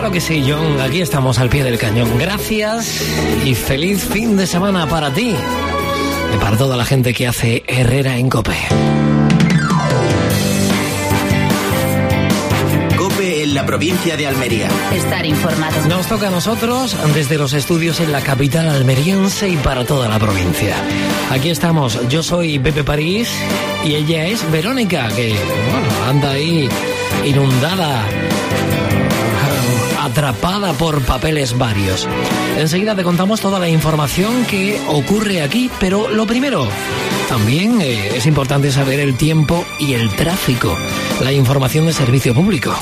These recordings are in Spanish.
Claro que sí, John, aquí estamos al pie del cañón. Gracias y feliz fin de semana para ti y para toda la gente que hace Herrera en COPE. COPE en la provincia de Almería. Estar informado. Nos toca a nosotros desde los estudios en la capital almeriense y para toda la provincia. Aquí estamos, yo soy Pepe París y ella es Verónica, que anda ahí inundada, atrapada por papeles varios. Enseguida te contamos toda la información que ocurre aquí, pero lo primero, también es importante saber el tiempo y el tráfico, la información de servicio público.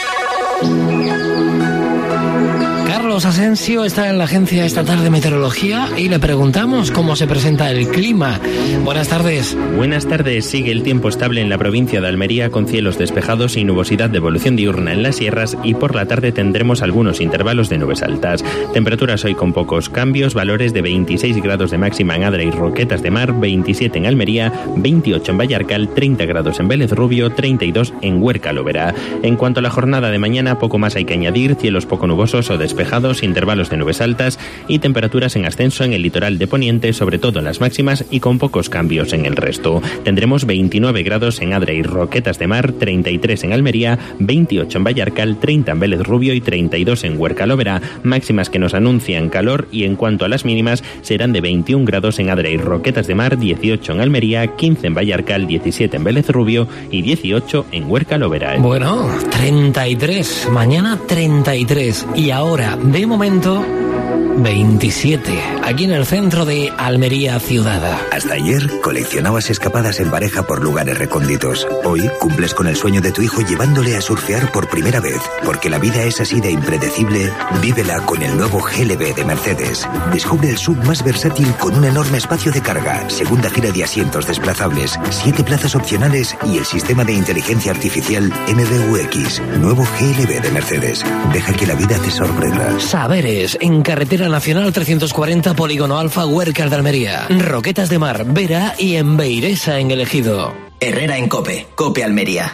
Carlos Asensio está en la Agencia Estatal de Meteorología y le preguntamos cómo se presenta el clima. Buenas tardes. Buenas tardes. Sigue el tiempo estable en la provincia de Almería con cielos despejados y nubosidad de evolución diurna en las sierras, y por la tarde tendremos algunos intervalos de nubes altas. Temperaturas hoy con pocos cambios, valores de 26 grados de máxima en Adra y Roquetas de Mar, 27 en Almería, 28 en Vallarcal, 30 grados en Vélez Rubio, 32 en Huerca Lobera. En cuanto a la jornada de mañana, poco más hay que añadir, cielos poco nubosos o despejados, intervalos de nubes altas y temperaturas en ascenso en el litoral de Poniente, sobre todo en las máximas, y con pocos cambios en el resto. Tendremos 29 grados en Adra y Roquetas de Mar, 33 en Almería, 28 en Vallarcal, 30 en Vélez Rubio y 32 en Huerca Lobera, máximas que nos anuncian calor, y en cuanto a las mínimas serán de 21 grados en Adra y Roquetas de Mar, 18 en Almería, 15 en Vallarcal, 17 en Vélez Rubio y 18 en Huerca Lobera. Bueno, 33, mañana 33 y ahora, de momento, 27, aquí en el centro de Almería ciudad. Hasta ayer coleccionabas escapadas en pareja por lugares recónditos. Hoy cumples con el sueño de tu hijo llevándole a surfear por primera vez. Porque la vida es así de impredecible, vívela con el nuevo GLB de Mercedes. Descubre el SUV más versátil con un enorme espacio de carga, segunda fila de asientos desplazables, 7 plazas opcionales y el sistema de inteligencia artificial MBUX. Nuevo GLB de Mercedes. Deja que la vida te sorprenda. Saberes, en carretera nacional 340, Polígono Alfa, Huerca de Almería, Roquetas de Mar, Vera y en Beiresa, en el Ejido. Herrera en COPE, COPE Almería.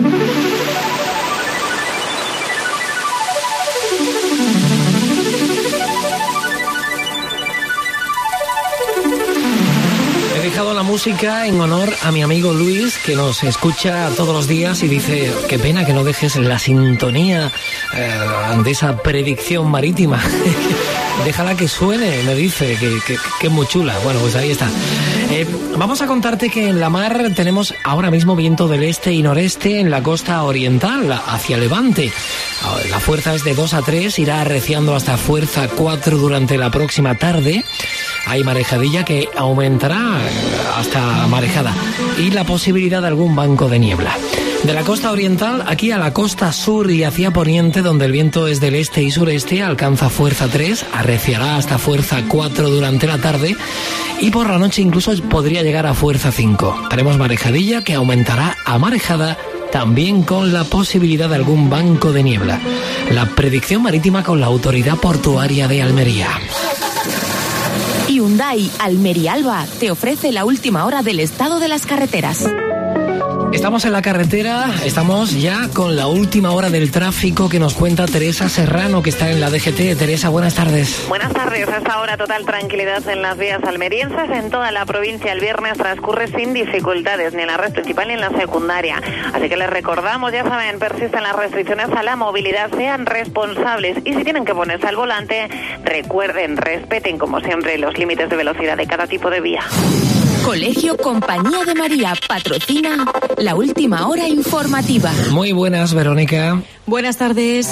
He dejado la música en honor a mi amigo Luis, que nos escucha todos los días y dice, qué pena que no dejes la sintonía de esa predicción marítima. Déjala que suene, me dice, que es muy chula. Bueno, pues ahí está. Vamos a contarte que en la mar tenemos ahora mismo viento del este y noreste en la costa oriental, hacia levante. La fuerza es de 2 a 3, irá arreciando hasta fuerza 4 durante la próxima tarde. Hay marejadilla que aumentará hasta marejada y la posibilidad de algún banco de niebla. De la costa oriental, aquí a la costa sur y hacia poniente, donde el viento es del este y sureste, alcanza fuerza 3, arreciará hasta fuerza 4 durante la tarde y por la noche incluso podría llegar a fuerza 5. Haremos marejadilla que aumentará a marejada, también con la posibilidad de algún banco de niebla. La predicción marítima con la Autoridad Portuaria de Almería. Hyundai Almería Alba te ofrece la última hora del estado de las carreteras. Estamos en la carretera, estamos ya con la última hora del tráfico que nos cuenta Teresa Serrano, que está en la DGT. Teresa, buenas tardes. Buenas tardes. Hasta ahora total tranquilidad en las vías almerienses. En toda la provincia el viernes transcurre sin dificultades, ni en la red principal ni en la secundaria. Así que les recordamos, ya saben, persisten las restricciones a la movilidad, sean responsables y si tienen que ponerse al volante, recuerden, respeten como siempre los límites de velocidad de cada tipo de vía. Colegio Compañía de María patrocina la última hora informativa. Muy buenas, Verónica. Buenas tardes.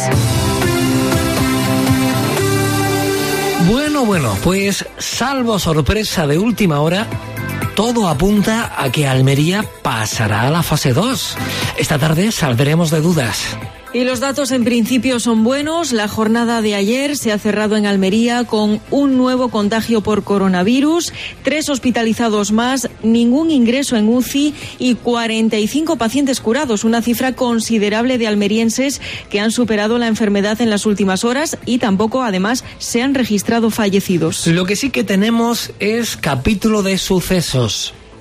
Bueno, pues salvo sorpresa de última hora, todo apunta a que Almería pasará a la fase 2. Esta tarde saldremos de dudas. Y los datos en principio son buenos. La jornada de ayer se ha cerrado en Almería con un nuevo contagio por coronavirus, 3 hospitalizados más, ningún ingreso en UCI y 45 pacientes curados, una cifra considerable de almerienses que han superado la enfermedad en las últimas horas y tampoco, además, se han registrado fallecidos. Lo que sí que tenemos es capítulo de sucesos.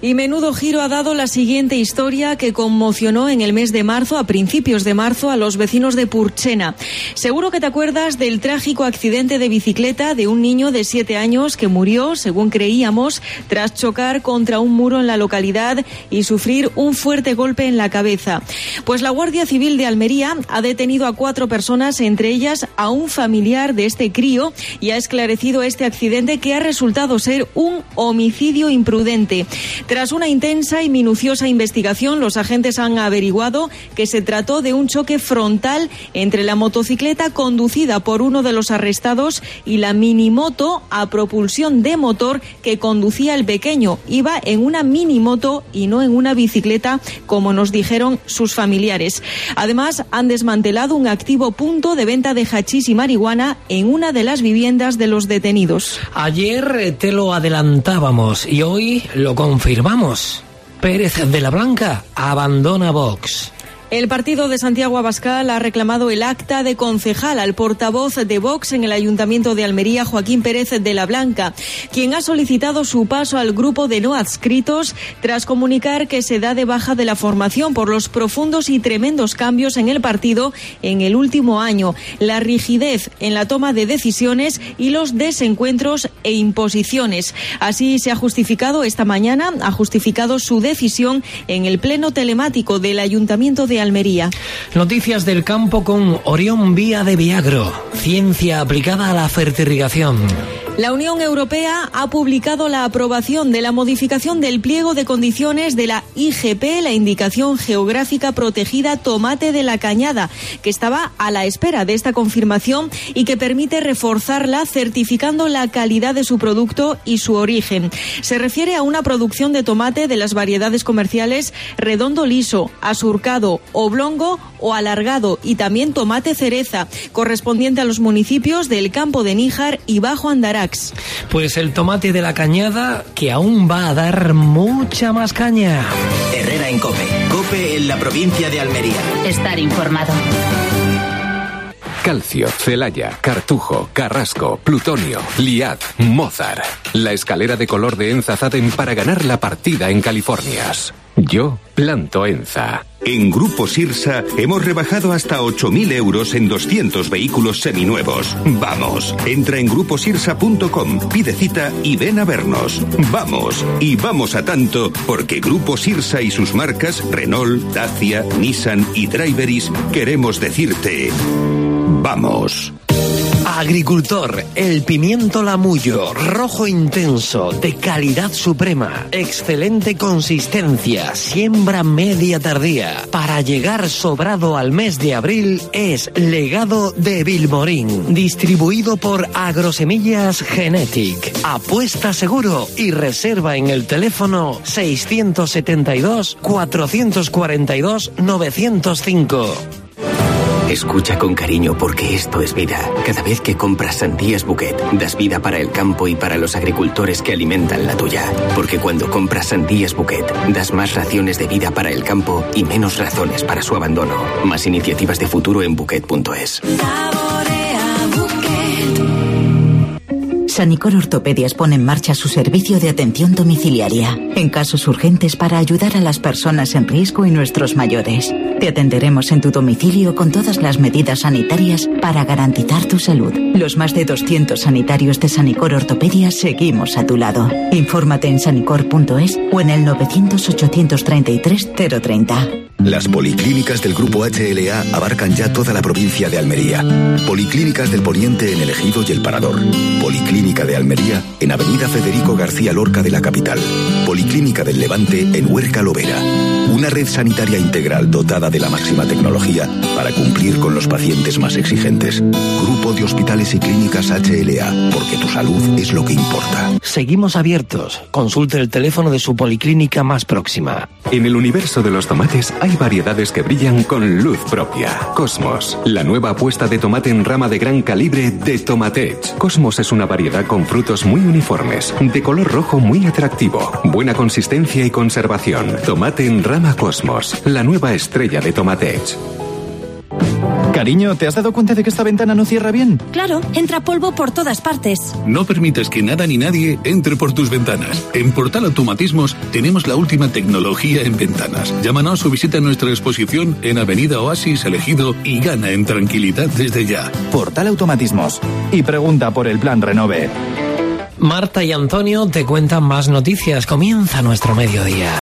Y menudo giro ha dado la siguiente historia que conmocionó en el mes de marzo, a principios de marzo, a los vecinos de Purchena. Seguro que te acuerdas del trágico accidente de bicicleta de un niño de 7 años que murió, según creíamos, tras chocar contra un muro en la localidad y sufrir un fuerte golpe en la cabeza. Pues la Guardia Civil de Almería ha detenido a 4 personas, entre ellas a un familiar de este crío, y ha esclarecido este accidente que ha resultado ser un homicidio imprudente. Tras una intensa y minuciosa investigación, los agentes han averiguado que se trató de un choque frontal entre la motocicleta conducida por uno de los arrestados y la minimoto a propulsión de motor que conducía el pequeño. Iba en una minimoto y no en una bicicleta, como nos dijeron sus familiares. Además, han desmantelado un activo punto de venta de hachís y marihuana en una de las viviendas de los detenidos. Ayer te lo adelantábamos y hoy lo confirmamos. Pérez de la Blanca abandona Vox. El partido de Santiago Abascal ha reclamado el acta de concejal al portavoz de Vox en el Ayuntamiento de Almería, Joaquín Pérez de la Blanca, quien ha solicitado su paso al grupo de no adscritos tras comunicar que se da de baja de la formación por los profundos y tremendos cambios en el partido en el último año, la rigidez en la toma de decisiones y los desencuentros e imposiciones. Así se ha justificado esta mañana, ha justificado su decisión en el pleno telemático del Ayuntamiento de Almería. Noticias del campo con Orión Vía de Viagro, ciencia aplicada a la fertirrigación. La Unión Europea ha publicado la aprobación de la modificación del pliego de condiciones de la IGP, la Indicación Geográfica Protegida Tomate de la Cañada, que estaba a la espera de esta confirmación y que permite reforzarla certificando la calidad de su producto y su origen. Se refiere a una producción de tomate de las variedades comerciales redondo liso, asurcado, oblongo o alargado, y también tomate cereza, correspondiente a los municipios del Campo de Níjar y Bajo Andarax. Pues el tomate de la Cañada, que aún va a dar mucha más caña. Herrera en COPE. COPE en la provincia de Almería. Estar informado. Calcio, Celaya, Cartujo, Carrasco, Plutonio, Liat, Mozart. La escalera de color de Enza Zaden para ganar la partida en Californias. Yo planto Enza. En Grupo Sirsa hemos rebajado hasta 8.000 euros en 200 vehículos seminuevos. ¡Vamos! Entra en gruposirsa.com, pide cita y ven a vernos. ¡Vamos! Y vamos a tanto, porque Grupo Sirsa y sus marcas Renault, Dacia, Nissan y Driveris queremos decirte ¡vamos! Agricultor, el pimiento Lamullo, rojo intenso, de calidad suprema, excelente consistencia, siembra media tardía. Para llegar sobrado al mes de abril es Legado de Vilmorín, distribuido por Agrosemillas Genetic. Apuesta seguro y reserva en el teléfono 672 442 905. Escucha con cariño, porque esto es vida. Cada vez que compras sandías Bouquet, das vida para el campo y para los agricultores que alimentan la tuya. Porque cuando compras sandías Bouquet, das más raciones de vida para el campo y menos razones para su abandono. Más iniciativas de futuro en Bouquet.es. Sanicor Ortopedias pone en marcha su servicio de atención domiciliaria en casos urgentes para ayudar a las personas en riesgo y nuestros mayores. Te atenderemos en tu domicilio con todas las medidas sanitarias para garantizar tu salud. Los más de 200 sanitarios de Sanicor Ortopedias seguimos a tu lado. Infórmate en sanicor.es o en el 900-833-030. Las policlínicas del Grupo HLA abarcan ya toda la provincia de Almería. Policlínicas del Poniente en El Ejido y El Parador. Policlínica de Almería en Avenida Federico García Lorca de la capital. Policlínica del Levante en Huerca Lovera. Una red sanitaria integral dotada de la máxima tecnología para cumplir con los pacientes más exigentes. Grupo de Hospitales y Clínicas HLA, porque tu salud es lo que importa. Seguimos abiertos. Consulte el teléfono de su policlínica más próxima. En el universo de los tomates hay variedades que brillan con luz propia. Cosmos, la nueva apuesta de tomate en rama de gran calibre de Tomatech. Cosmos es una variedad con frutos muy uniformes, de color rojo muy atractivo, buena consistencia y conservación. Tomate en rama Cosmos, la nueva estrella de Tomatech. Cariño, ¿te has dado cuenta de que esta ventana no cierra bien? Claro, entra polvo por todas partes. No permitas que nada ni nadie entre por tus ventanas. En Portal Automatismos tenemos la última tecnología en ventanas. Llámanos o visita nuestra exposición en Avenida Oasis Elegido y gana en tranquilidad desde ya. Portal Automatismos. Y pregunta por el plan Renove. Marta y Antonio te cuentan más noticias. Comienza nuestro mediodía.